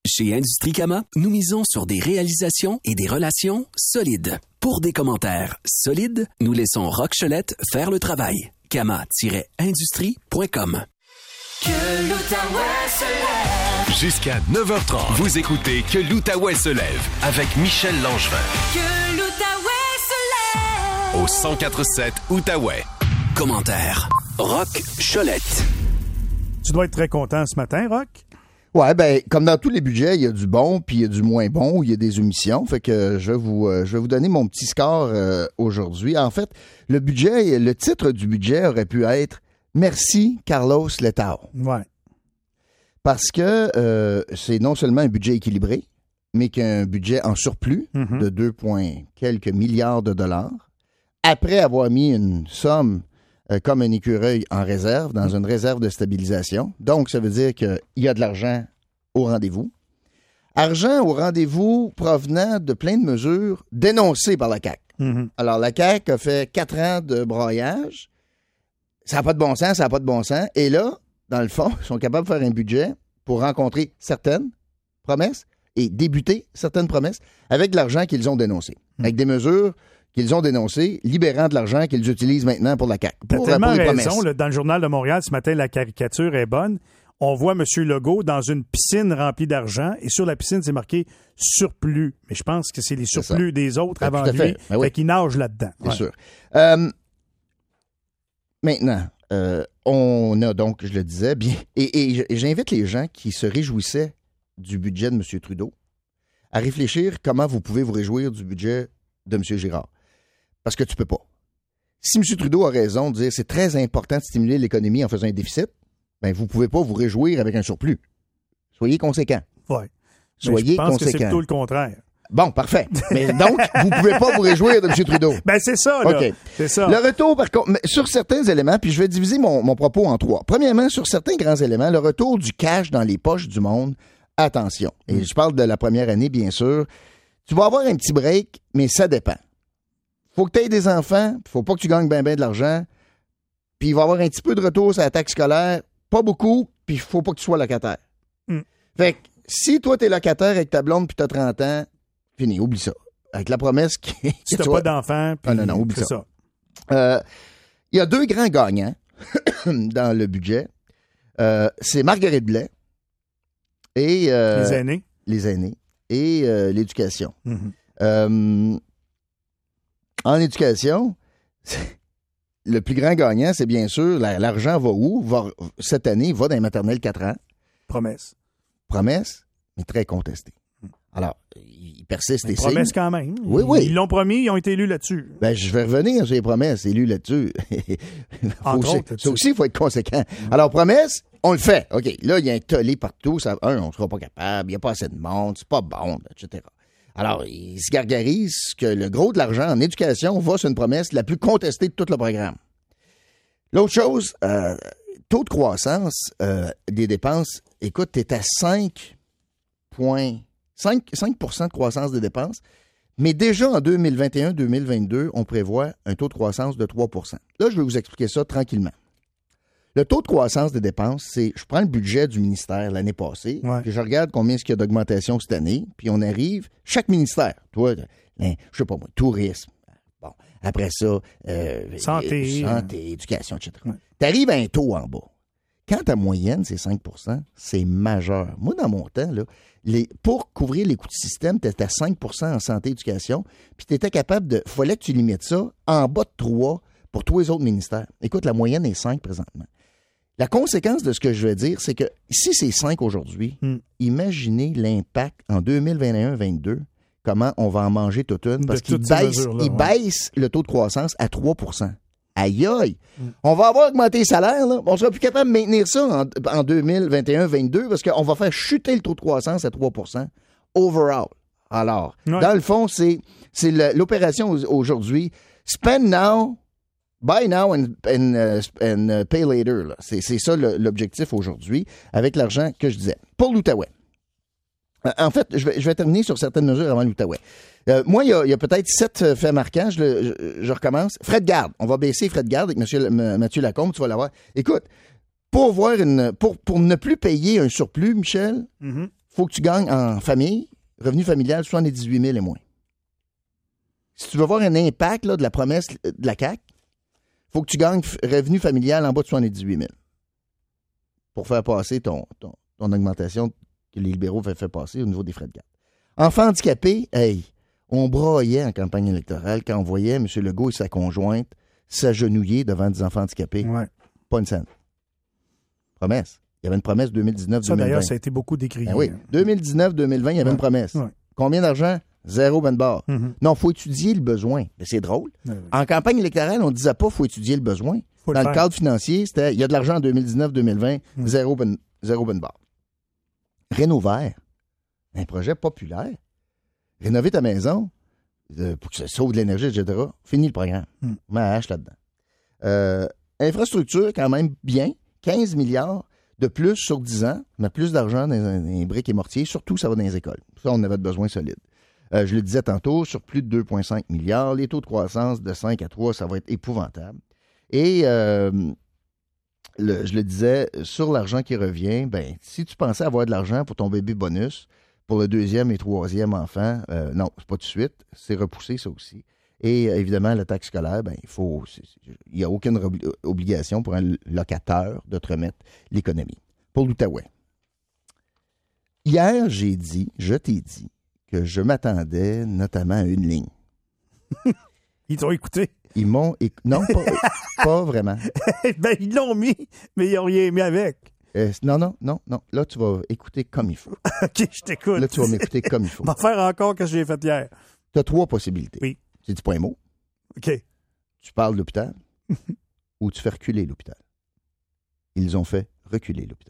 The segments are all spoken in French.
Chez Industrie Kama, nous misons sur des réalisations et des relations solides. Pour des commentaires solides, nous laissons Rock Cholette faire le travail. Kama-industrie.com. Que l'Outaouais se lève. Jusqu'à 9h30, vous écoutez Que l'Outaouais se lève avec Michel Langevin. Que l'Outaouais se lève. Au 104.7 Outaouais. Commentaire Rock Cholette. Tu dois être très content ce matin, Rock? Ouais, ben, comme dans tous les budgets, il y a du bon, puis il y a du moins bon, il y a des omissions. Fait que je vais vous donner mon petit score aujourd'hui. En fait, le titre du budget aurait pu être « Merci, Carlos Letao ». Ouais. Parce que c'est non seulement un budget équilibré, mais qu'un budget en surplus de 2 quelques milliards de dollars, après avoir mis une somme comme un écureuil en réserve, dans une réserve de stabilisation. Donc, ça veut dire qu'il y a de l'argent au rendez-vous. Argent au rendez-vous provenant de plein de mesures dénoncées par la CAQ. Alors, la CAQ a fait 4 ans de broyage. Ça n'a pas de bon sens, ça n'a pas de bon sens. Et là, dans le fond, ils sont capables de faire un budget pour rencontrer certaines promesses et débuter certaines promesses avec de l'argent qu'ils ont dénoncé. Avec des mesures qu'ils ont dénoncées, libérant de l'argent qu'ils utilisent maintenant pour la CAQ. T'as tellement raison. Là, dans le Journal de Montréal, ce matin, la caricature est bonne. On voit M. Legault dans une piscine remplie d'argent et sur la piscine, c'est marqué « surplus ». Mais je pense que c'est les surplus des autres avant lui. Ben oui. Fait qu'il nage là-dedans. C'est sûr. Maintenant, on a donc, je le disais, bien, et j'invite les gens qui se réjouissaient du budget de M. Trudeau à réfléchir comment vous pouvez vous réjouir du budget de M. Girard. Parce que tu peux pas. Si M. Trudeau a raison de dire que c'est très important de stimuler l'économie en faisant un déficit, ben vous pouvez pas vous réjouir avec un surplus. Soyez conséquents. Oui. Soyez conséquents. Je pense que c'est conséquents. tout le contraire. Bon, parfait. Mais donc, vous pouvez pas vous réjouir de M. Trudeau. Ben c'est ça, là. OK. C'est ça. Le retour, par contre, sur certains éléments, puis je vais diviser mon propos en 3. Premièrement, sur certains grands éléments, le retour du cash dans les poches du monde, attention. Et je parle de la première année, bien sûr. Tu vas avoir un petit break, mais ça dépend. Faut que tu aies des enfants, faut pas que tu gagnes bien de l'argent, puis il va y avoir un petit peu de retour sur la taxe scolaire, pas beaucoup, puis il faut pas que tu sois locataire. Fait que si toi, t'es locataire avec ta blonde puis t'as 30 ans, fini, oublie ça. Avec la promesse que si t'as pas d'enfants, puis non, oublie ça. Il y a 2 grands gagnants dans le budget. C'est Marguerite Blais et... les aînés. Les aînés et l'éducation. En éducation, le plus grand gagnant, c'est bien sûr, l'argent va où? Cette année, va dans les maternelles 4 ans. Promesse, mais très contestée. Alors, ils persistent et signent. Promesse quand même. Oui. Ils l'ont promis, ils ont été élus là-dessus. Ben, je vais revenir sur les promesses, élus là-dessus. Ça aussi, il faut être conséquent. Alors, promesse, on le fait. OK, là, il y a un tollé partout. On ne sera pas capable, il n'y a pas assez de monde, c'est pas bon, etc. Alors, ils se gargarisent que le gros de l'argent en éducation va sur une promesse la plus contestée de tout le programme. L'autre chose, taux de croissance des dépenses, écoute, tu es à 5 de croissance des dépenses, mais déjà en 2021-2022, on prévoit un taux de croissance de 3 %. Là, je vais vous expliquer ça tranquillement. Le taux de croissance des dépenses, c'est, je prends le budget du ministère l'année passée, puis je regarde combien est-ce qu'il y a d'augmentation cette année, puis on arrive, chaque ministère, toi, je sais pas moi, tourisme, bon, après ça, santé, éducation, etc. Tu arrives à un taux en bas. Quand ta moyenne, c'est 5 %, c'est majeur. Moi, dans mon temps, là, pour couvrir les coûts de système, tu étais à 5 % en santé et éducation, puis tu étais capable de... Il fallait que tu limites ça en bas de 3 pour tous les autres ministères. Écoute, la moyenne est 5 présentement. La conséquence de ce que je veux dire, c'est que si c'est 5 aujourd'hui, imaginez l'impact en 2021-2022, comment on va en manger toute une, parce qu'il baisse le taux de croissance à 3 %. Aïe aïe! On va avoir augmenté les salaires, là. On sera plus capable de maintenir ça en 2021-22 parce qu'on va faire chuter le taux de croissance à 3 % overall. Alors, dans le fond, c'est l'opération aujourd'hui. Spend now, buy now and pay later. Là. C'est ça l'objectif aujourd'hui avec l'argent que je disais. Pour l'Outaouais. En fait, je vais terminer sur certaines mesures avant l'Outaouais. Moi, il y a peut-être 7 faits marquants. Je recommence. Frais de garde. On va baisser les frais de garde avec Mathieu Lacombe. Tu vas l'avoir. Écoute, pour ne plus payer un surplus, Michel, faut que tu gagnes en famille, revenu familial, 78 000 et moins. Si tu veux avoir un impact là, de la promesse de la CAQ, faut que tu gagnes revenu familial en bas de 78 000 pour faire passer ton augmentation que les libéraux avaient fait passer au niveau des frais de garde. Enfants handicapés, hey, on braillait en campagne électorale quand on voyait M. Legault et sa conjointe s'agenouiller devant des enfants handicapés. Ouais. Pas une scène. Promesse. Il y avait une promesse 2019-2020. Ça, d'ailleurs, ça a été beaucoup décrié. Ben oui. 2019-2020, il y avait une promesse. Ouais. Combien d'argent? 0 ben de barre. Mm-hmm. Non, il faut étudier le besoin. Mais c'est drôle. Oui. En campagne électorale, on ne disait pas qu'il faut étudier le besoin. Faut Dans le le faire. cadre financier, c'était il y a de l'argent en 2019-2020, 0 ben de barre. Rénovert, un projet populaire. Rénover ta maison pour que ça sauve de l'énergie, etc. Fini le programme. Mais hache là-dedans. Infrastructure, quand même bien. 15 milliards de plus sur 10 ans, mais plus d'argent dans les briques et mortiers. Surtout, ça va dans les écoles. Ça, on avait besoin solide. Je le disais tantôt, sur plus de 2,5 milliards. Les taux de croissance de 5 à 3, ça va être épouvantable. Et je le disais, sur l'argent qui revient, ben si tu pensais avoir de l'argent pour ton bébé bonus, pour le 2e et 3e enfant, non, c'est pas tout de suite. C'est repoussé, ça aussi. Et évidemment, la taxe scolaire, ben il n'y a aucune obligation pour un locataire de te remettre l'économie. Pour l'Outaouais. Hier, je t'ai dit que je m'attendais notamment à une ligne. Ils t'ont écouté. Ils m'ont... Non, pas vraiment. Ben, ils l'ont mis, mais ils n'ont rien mis avec. Non. Là, tu vas écouter comme il faut. OK, je t'écoute. Là, tu vas m'écouter comme il faut. On va faire encore ce que j'ai fait hier. Tu as 3 possibilités. Oui. Tu dis pas un mot. OK. Tu parles de l'hôpital ou tu fais reculer l'hôpital. Ils ont fait reculer l'hôpital.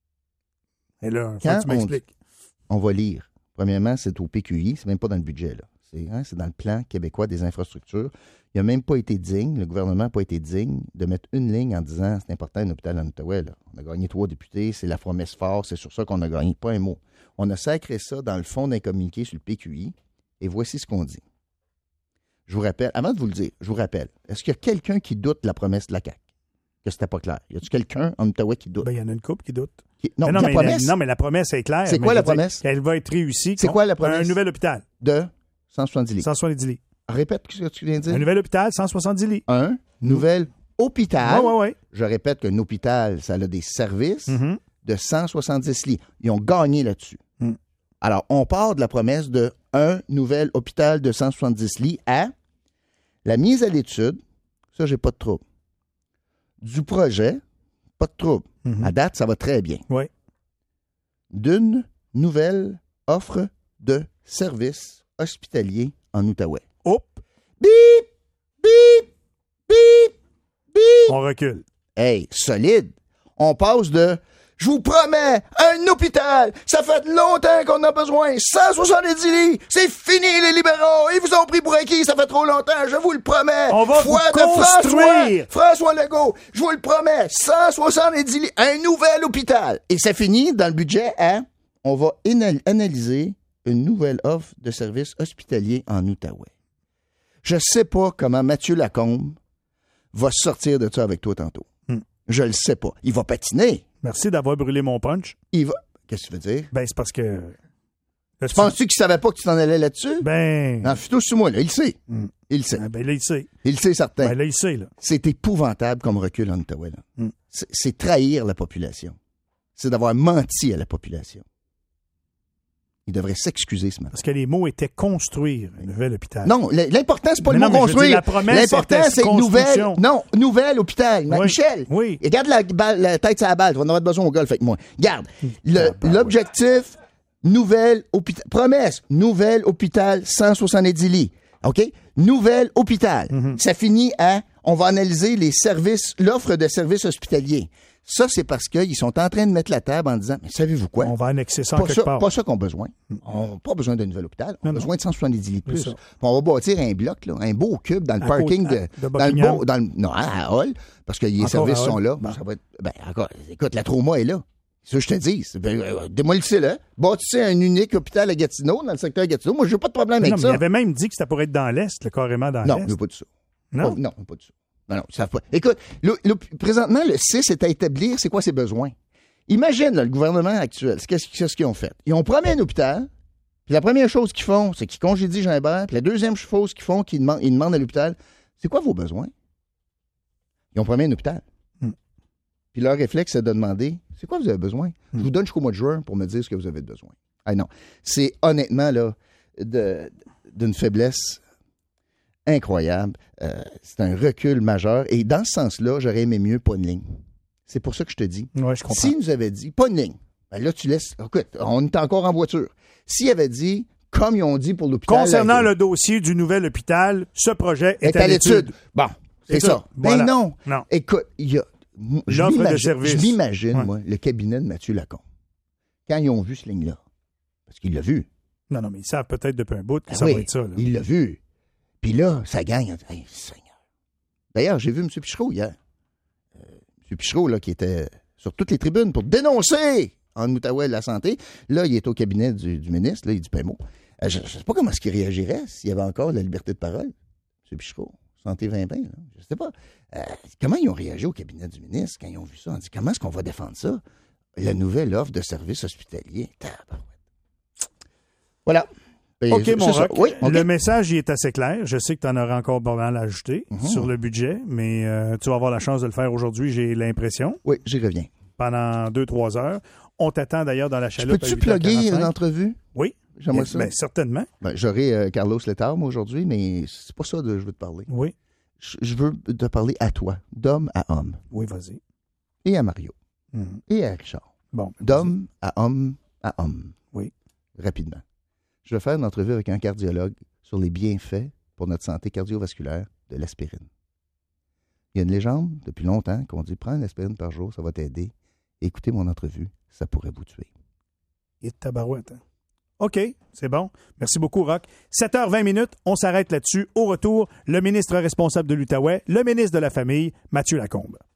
Et là, Quand tu m'expliques. On va lire. Premièrement, c'est au PQI, c'est même pas dans le budget, là. C'est dans le plan québécois des infrastructures. Il n'a même pas été digne, le gouvernement n'a pas été digne de mettre une ligne en disant c'est important un hôpital en Outaouais. Là. On a gagné 3 députés, c'est la promesse forte, c'est sur ça qu'on a gagné, pas un mot. On a sacré ça dans le fond d'un communiqué sur le PQI et voici ce qu'on dit. Je vous rappelle, avant de vous le dire, je vous rappelle, est-ce qu'il y a quelqu'un qui doute de la promesse de la CAQ? Que c'était pas clair. Y a-t-il quelqu'un en Outaouais qui doute? Ben, il y en a une couple qui doute. Non, mais la promesse. Non, mais la promesse est claire. C'est quoi la promesse? Elle va être réussie. C'est quoi la promesse? Un nouvel hôpital. De 170 lits. 170 lits. Répète ce que tu viens de dire. Un nouvel hôpital, 170 lits. Un nouvel hôpital. Oui. Je répète qu'un hôpital, ça a des services Mm-hmm. de 170 lits. Ils ont gagné là-dessus. Alors, on part de la promesse de un nouvel hôpital de 170 lits à la mise à l'étude. Ça, j'ai pas de trouble. Du projet, pas de trouble. À date, ça va très bien. Oui. D'une nouvelle offre de services hospitaliers en Outaouais. Hop, Bip! Bip! Bip! Bip! on recule. Hey, solide. On passe de « Je vous promets, un hôpital, ça fait longtemps qu'on a besoin, 170 lits, c'est fini les libéraux, ils vous ont pris pour acquis, ça fait trop longtemps, je vous le promets. On va Foi vous de construire. François Legault, je vous le promets, 170 lits, un nouvel hôpital. » Et ça finit dans le budget à « On va analyser une nouvelle offre de services hospitaliers en Outaouais. » Je sais pas comment Mathieu Lacombe va sortir de ça avec toi tantôt. Je le sais pas. Il va patiner. Merci d'avoir brûlé mon punch. Il va... Qu'est-ce que tu veux dire? Ben, c'est parce que... Là, Penses-tu qu'il savait pas que tu t'en allais là-dessus? Ben... Non, fais-toi sur moi, là. Il le sait. Il le sait. Ah, ben là, il sait. Il le sait, certain. Ben là, il sait, là. C'est épouvantable comme recul en Outaouais, là. C'est trahir la population. C'est d'avoir menti à la population. Il devrait s'excuser ce matin. Parce que les mots étaient construire un nouvel hôpital. Non, l'important, c'est pas le Mais mot non, mais je veux construire. dire, la promesse L'important, était c'est construction. nouvel hôpital. Oui. Michel, Oui. regarde la tête sur la balle. Tu vas en avoir besoin au golf avec moi. Regarde, l'objectif, nouvel hôpital. Promesse, nouvel hôpital, 170 lits. OK? Nouvel hôpital. Ça finit à, on va analyser les services, l'offre de services hospitaliers. Ça, c'est parce qu'ils sont en train de mettre la table en disant, mais savez-vous quoi? On va annexer ça en quelque part. Pas ça qu'on a besoin. On n'a pas besoin d'un nouvel hôpital. On a besoin de 170 lits de plus. C'est ça. Puis on va bâtir un bloc, là, un beau cube dans le À parking côté- de dans le Buckingham. beau, non, à Hall, parce que les Encore services à Hall. sont là. Bon. Ça va être, encore, écoute, la trauma est là. C'est ça que je te dis. Démolissez-le. Bâtissez un unique hôpital à Gatineau, dans le secteur de Gatineau. Moi, j'ai pas de problème Mais avec non, mais ça. il avait même dit que c'était pour être dans l'Est, là, carrément dans Non, l'Est. il n'y a pas de ça. Non? Non, pas de ça. Non, ça pas. Écoute, présentement, le 6 est à établir, c'est quoi ses besoins? Imagine, là, le gouvernement actuel, qu'est-ce qu'ils ont fait? Ils ont promis un hôpital, puis la première chose qu'ils font, c'est qu'ils congédient Jean Hébert, puis la deuxième chose qu'ils font, ils demandent à l'hôpital, c'est quoi vos besoins? Ils ont promis un hôpital. Puis leur réflexe, c'est de demander, c'est quoi vous avez besoin? Je vous donne jusqu'au mois de juin pour me dire ce que vous avez besoin. Ah non, c'est honnêtement, là, d'une faiblesse incroyable. C'est un recul majeur. Et dans ce sens-là, j'aurais aimé mieux pas une ligne. C'est pour ça que je te dis. Oui, je comprends. S'ils nous avaient dit, pas une ligne, ben là, tu laisses... Écoute, on est encore en voiture. S'ils avaient dit, comme ils ont dit pour l'hôpital... Concernant le dossier du nouvel hôpital, ce projet est à l'étude. Bon, c'est ça. Voilà. Ben non. Écoute, il y a... L'offre de service. Je m'imagine, moi, le cabinet de Mathieu Lacombe, quand ils ont vu ce ligne-là, parce qu'il l'a vu. Non, mais ils savent peut-être depuis un bout que Ben ça oui, va être ça. Là. Il l'a vu. Puis là, ça gagne. Hey, Seigneur. D'ailleurs, j'ai vu M. Pichereau hier. M. Pichereau, là, qui était sur toutes les tribunes pour dénoncer en Outaouais la santé. Là, il est au cabinet du ministre, là, il dit pas un mot. Je ne sais pas comment est-ce qu'il réagirait s'il y avait encore la liberté de parole. M. Pichereau, santé 2020, là. Je ne sais pas. Comment ils ont réagi au cabinet du ministre quand ils ont vu ça? On dit, comment est-ce qu'on va défendre ça? La nouvelle offre de service hospitalier. Voilà. OK, mon Roch. Oui, okay. Le message il est assez clair. Je sais que tu en auras encore pas mal à ajouter sur le budget, mais tu vas avoir la chance de le faire aujourd'hui, j'ai l'impression. Oui, j'y reviens. Pendant 2-3 heures. On t'attend d'ailleurs dans la chaloupe. Peux-tu plugger une entrevue? Oui. J'aimerais ça. Ben, certainement. J'aurai Carlos Letard, moi, aujourd'hui, mais c'est pas ça que je veux te parler. Oui. Je veux te parler à toi, d'homme à homme. Oui, vas-y. Et à Mario. Et à Richard. Bon. D'homme à homme à homme. Oui. Rapidement. Je vais faire une entrevue avec un cardiologue sur les bienfaits pour notre santé cardiovasculaire de l'aspirine. Il y a une légende depuis longtemps qu'on dit « Prends une aspirine par jour, ça va t'aider. » Écoutez mon entrevue, ça pourrait vous tuer. Et tabarouette. Hein? OK, c'est bon. Merci beaucoup, Roch. 7h20, on s'arrête là-dessus. Au retour, le ministre responsable de l'Outaouais, le ministre de la Famille, Mathieu Lacombe.